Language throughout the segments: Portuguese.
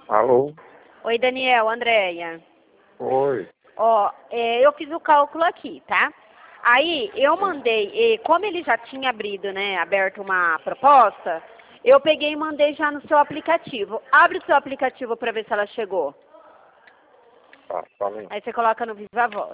Alô? Oi, Daniel, Andréia. Oi. Ó, eu fiz o cálculo aqui, tá? Aí, eu mandei, como ele já tinha aberto uma proposta, eu peguei e mandei já no seu aplicativo. Abre o seu aplicativo para ver se ela chegou. Tá, falei. Aí você coloca no Viva Voz.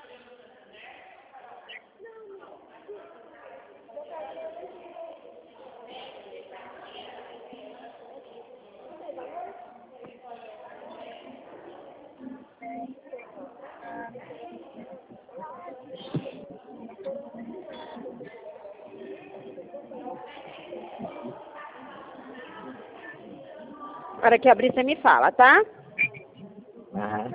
Na hora que abrir, você me fala, tá? Uhum.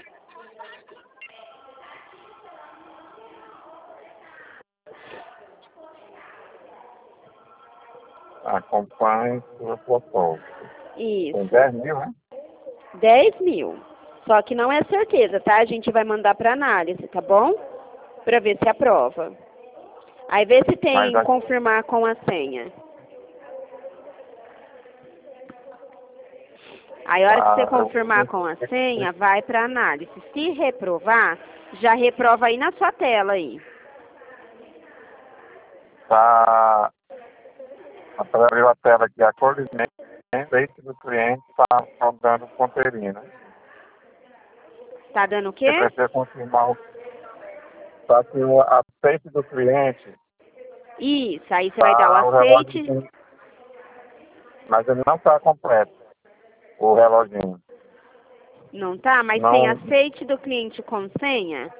Acompanhe sua proposta. Isso. Tem 10 mil, né? 10 mil. Só que não é certeza, tá? A gente vai mandar para análise, tá bom? Para ver se aprova. Aí vê se tem Mas confirmar com a senha. Aí a hora que você confirmar com a senha, vai para análise. Se reprovar, já reprova aí na sua tela aí. Tá. Abriu a tela aqui, acolhimento, aceite do cliente, está rodando ponteirinho, né? Tá dando o Você quê? precisa confirmar tá aqui o aceite do cliente. Isso, aí você vai dar Tá, o o aceite. relógio, mas ele não está completo, o reloginho. Não tá? Mas tem Não. aceite do cliente com senha.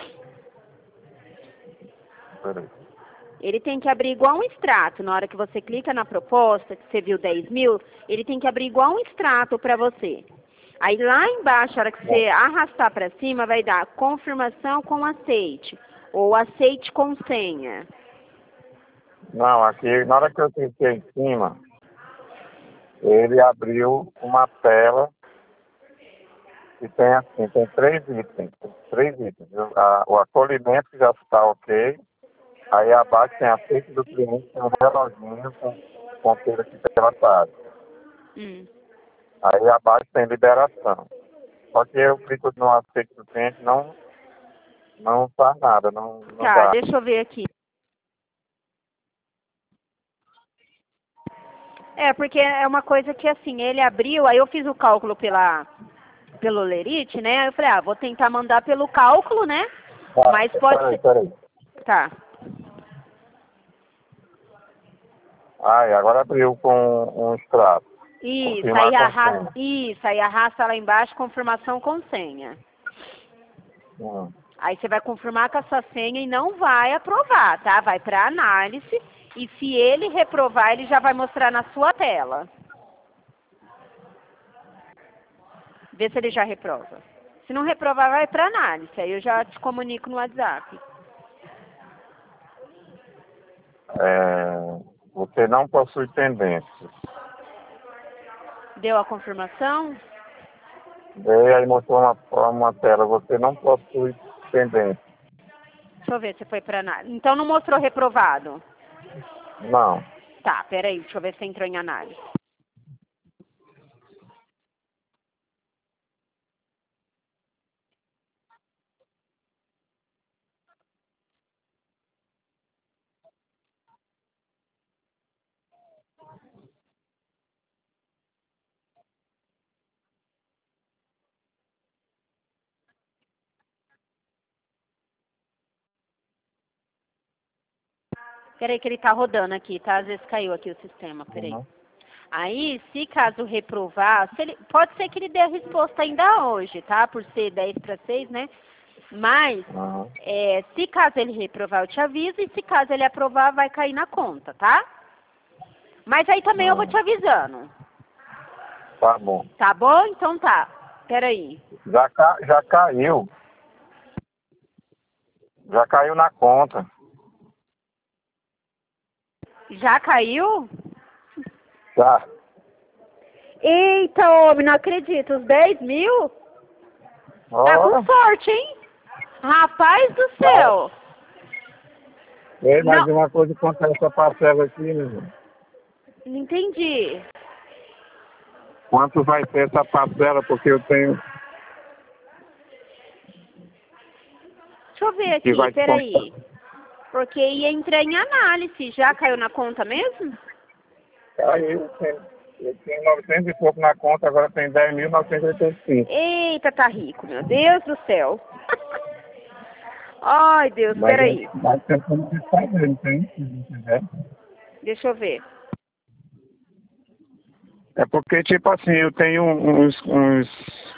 Peraí. Ele tem que abrir igual um extrato. Na hora que você clica na proposta, que você viu 10 mil, ele tem que abrir igual um extrato para você. Aí lá embaixo, na hora que você arrastar para cima, vai dar confirmação com aceite. Ou aceite com senha. Não, aqui, na hora que eu cliquei em cima, ele abriu uma tela que tem assim, tem três itens. O acolhimento já está ok. Aí abaixo tem aceite do cliente, tem um reloginho com ponteiro aqui delatado. Aí abaixo tem liberação. Só que eu clico no aceite do cliente, não faz nada, não Tá, dá. deixa eu ver aqui. É, porque é uma coisa que assim, ele abriu, aí eu fiz o cálculo pelo Lerite, né? Aí eu falei, vou tentar mandar pelo cálculo, né? Mas pode ser. Peraí. Tá. Aí, agora abriu com um extrato. Isso, Confirmar com senha. aí arrasta lá embaixo, confirmação com senha. Hum. Aí você vai confirmar com a sua senha e não vai aprovar, tá? Vai para análise e se ele reprovar, ele já vai mostrar na sua tela. Vê se ele já reprova. Se não reprovar, vai para análise. Aí eu já te comunico no WhatsApp. Você não possui pendências. Deu a confirmação? E aí mostrou uma tela, você não possui pendências. Deixa eu ver se foi para análise. Então não mostrou reprovado? Não. Tá, peraí, deixa eu ver se entrou em análise. Peraí que ele tá rodando aqui, tá? Às vezes caiu aqui o sistema, peraí. Uhum. Aí, se caso reprovar, pode ser que ele dê a resposta ainda hoje, tá? Por ser 10 para 6, né? Mas, Uhum. se caso ele reprovar, eu te aviso. E se caso ele aprovar, vai cair na conta, tá? Mas aí também eu vou te avisando. Tá bom. Tá bom? Então tá. Peraí. Já caiu. Já caiu na conta. Já caiu? Tá. Eita, homem, não acredito. Os 10 mil? Tá com Ora. sorte, hein? Rapaz do céu. Ei, mais Não, uma coisa contra essa parcela aqui, meu irmão. não entendi. quanto vai ser essa parcela, porque eu tenho... Deixa eu ver que aqui, vai peraí. Porque ia entrar em análise. Já caiu na conta mesmo? Aí eu tinha 900 e pouco na conta, agora tem 10.985. Eita, tá rico, meu Deus do céu. Ai, Deus, Mas peraí. vai ter como que fazer, não tem? Se não quiser. Deixa eu ver. É porque, tipo assim, eu tenho uns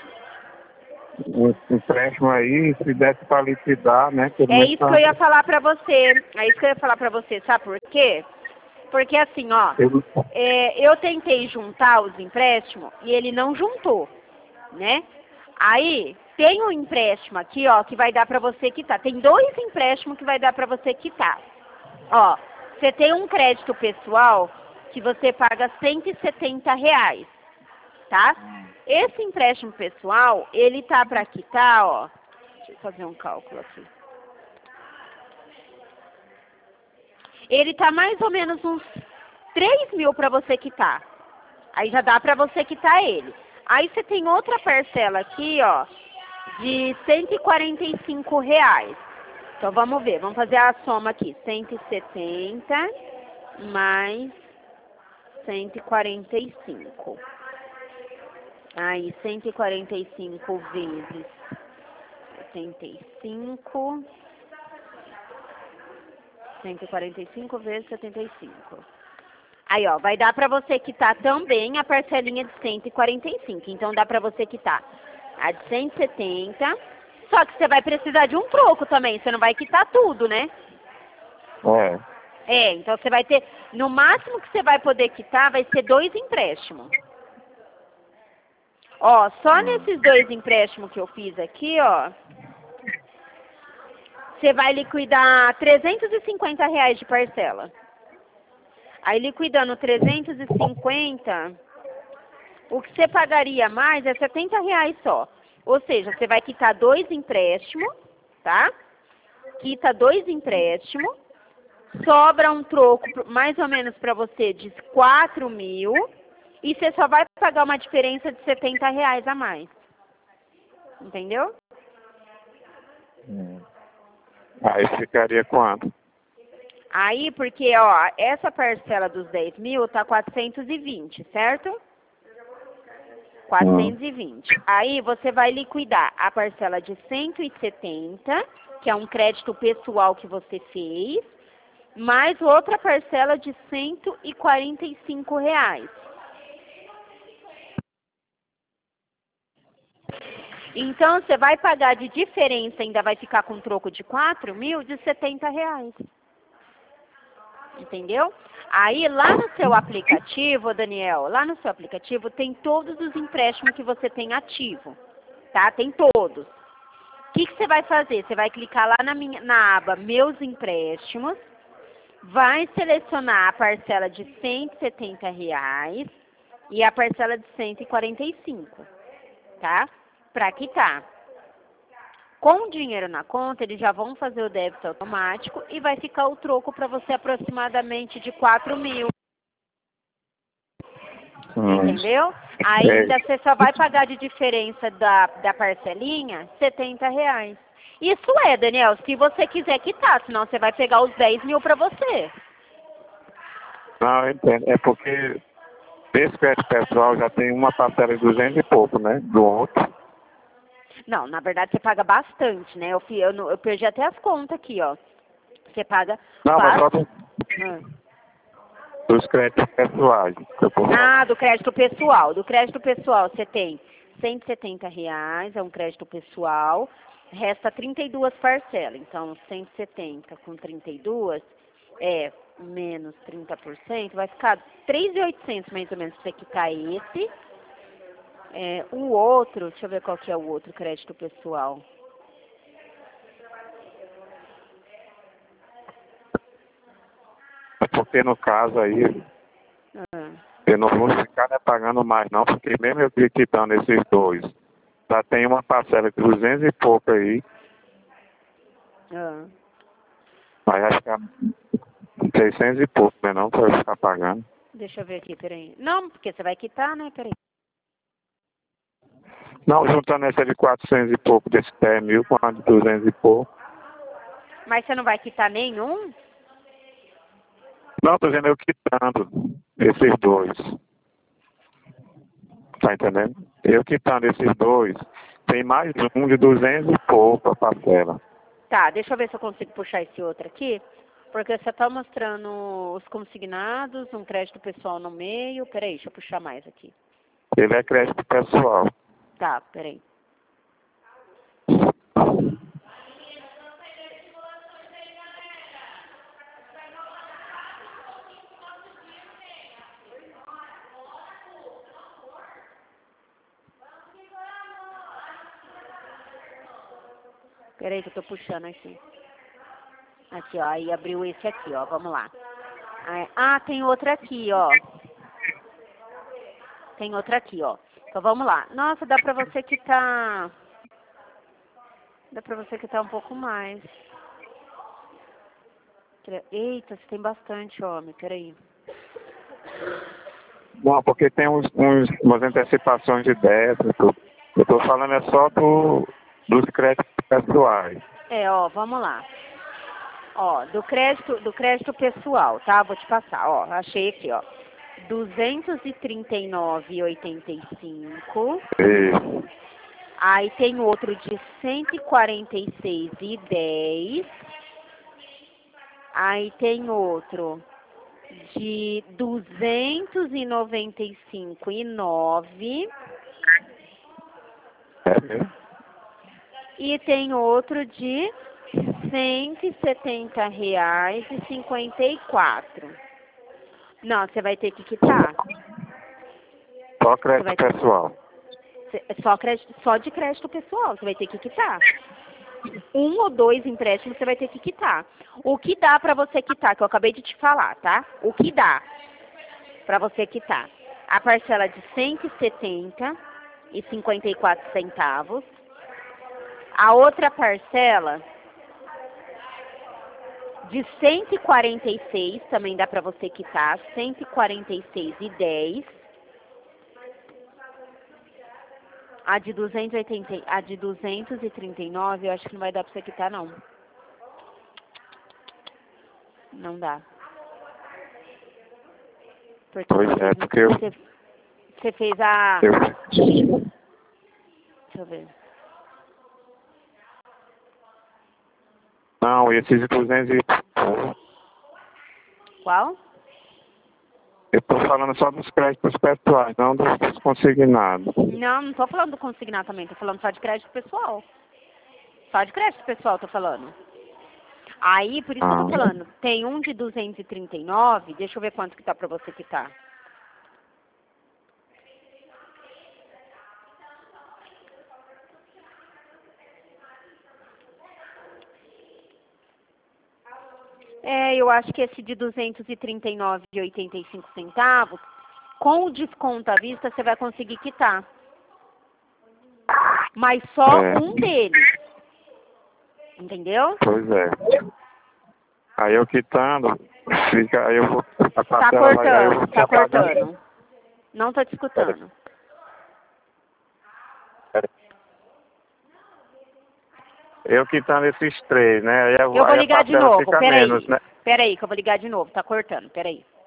empréstimos aí, se desse para liquidar, né? É isso que eu ia falar pra você. É isso que eu ia falar pra você, sabe por quê? Porque assim, ó, eu tentei juntar os empréstimos e ele não juntou, né? Aí, tem um empréstimo aqui, ó, que vai dar pra você quitar. Tem 2 empréstimos que vai dar pra você quitar. Ó, você tem um crédito pessoal que você paga R$ 170, tá? Esse empréstimo pessoal, ele tá pra quitar, ó. Deixa eu fazer um cálculo aqui. Ele tá mais ou menos uns 3.000 para você quitar. Aí já dá para você quitar ele. Aí você tem outra parcela aqui, ó, de R$ 145. Então vamos ver, vamos fazer a soma aqui. 170 mais 145. Aí 145 vezes 75. 145 vezes 75. Aí, ó, vai dar pra você quitar também a parcelinha de 145. Então, dá pra você quitar a de 170. Só que você vai precisar de um troco também. Você não vai quitar tudo, né? Então você vai ter... No máximo que você vai poder quitar vai ser 2 empréstimos. Ó, só nesses 2 empréstimos que eu fiz aqui, ó... Você vai liquidar R$ 350 de parcela. Aí liquidando 350, o que você pagaria mais é R$ 70 só. Ou seja, você vai quitar 2 empréstimos, tá? Quita 2 empréstimos, sobra um troco mais ou menos para você de 4.000 e você só vai pagar uma diferença de R$ 70 a mais. Entendeu? Aí ficaria quanto? Aí, porque, ó, essa parcela dos 10.000 tá 420, certo? 420. Aí você vai liquidar a parcela de 170, que é um crédito pessoal que você fez, mais outra parcela de R$ 145. Então, você vai pagar de diferença, ainda vai ficar com um troco de 4.000, de R$ 70. Entendeu? Aí, lá no seu aplicativo, Daniel, lá no seu aplicativo tem todos os empréstimos que você tem ativo, tá? Tem todos. O que você vai fazer? Você vai clicar lá na aba Meus Empréstimos, vai selecionar a parcela de R$ 170 e a parcela de 145, tá? Para quitar. Com o dinheiro na conta, eles já vão fazer o débito automático e vai ficar o troco para você aproximadamente de 4.000. Entendeu? Ainda você só vai pagar de diferença da parcelinha R$ 70. Isso é, Daniel, se você quiser quitar, senão você vai pegar os 10.000 para você. Não, eu entendo. É porque esse crédito pessoal já tem uma parcela de 200 e pouco, né? Do outro. Não, na verdade você paga bastante, né? Eu perdi até as contas aqui, ó. Você paga bastante. Dos créditos pessoais. Do crédito pessoal. Do crédito pessoal você tem R$ 170, é um crédito pessoal. Resta 32 parcelas. Então, 170 com 32 é menos 30%. Vai ficar 3.800 mais ou menos para você quitar esse. O outro, deixa eu ver qual que é o outro crédito pessoal. Porque no caso aí, eu não vou ficar pagando mais não, porque mesmo eu quitando esses 2, já tem uma parcela de 200 e pouco aí. Mas vai ficar 600 e pouco, né não, para eu ficar pagando. Deixa eu ver aqui, peraí. Não, porque você vai quitar, né, peraí. Não, juntando essa de 400 e pouco desse pé 1.000 com a de 200 e pouco. Mas você não vai quitar nenhum? Não, tô dizendo eu quitando esses dois. Tá entendendo? Eu quitando esses dois, tem mais um de 200 e pouco a parcela. Tá, deixa eu ver se eu consigo puxar esse outro aqui. Porque você tá mostrando os consignados, um crédito pessoal no meio. Peraí, deixa eu puxar mais aqui. Ele é crédito pessoal. Tá, peraí. Peraí que eu tô puxando aqui. Aqui, ó. Aí abriu esse aqui, ó. Vamos lá. Ah, tem outra aqui, ó. Tem outra aqui, ó. Então vamos lá. Nossa, dá pra você quitar... Dá pra você quitar um pouco mais. Eita, você tem bastante, homem. Peraí. Não, porque tem umas antecipações de débito. Eu tô falando é só dos créditos pessoais. Ó, vamos lá. Ó, do crédito pessoal, tá? Vou te passar, ó. Achei aqui, ó. 239,85. Isso. Aí tem outro de 146,10. Aí tem outro de 295,9. É mesmo? E tem outro de R$170,54. Não, você vai ter que quitar. Só crédito pessoal. Só de crédito pessoal, você vai ter que quitar. 1 ou 2 empréstimos você vai ter que quitar. O que dá pra você quitar, que eu acabei de te falar, tá? O que dá pra você quitar? A parcela de R$170,54. A outra parcela de 146 também dá pra você quitar, 146,10. A de 239, eu acho que não vai dar pra você quitar, não. Não dá. Porque Pois é, porque você fez a... eu... Deixa eu ver. Não, esses 200 e pouco. Qual? Eu tô falando só dos créditos pessoais, não dos consignados. Não tô falando do consignar também, tô falando só de crédito pessoal. Só de crédito pessoal tô falando. Aí, por isso que eu tô falando, tem um de 239, deixa eu ver quanto que tá pra você quitar. Eu acho que esse de 239,85, com o desconto à vista, você vai conseguir quitar. Mas só um deles. Entendeu? Pois é. Aí eu quitando, aí eu vou... Tá cortando, tá cortando. Não tô te escutando. Eu quitando esses três, né? Aí eu vou ligar de novo, peraí. Menos, né? Peraí, que eu vou ligar de novo, tá cortando, peraí.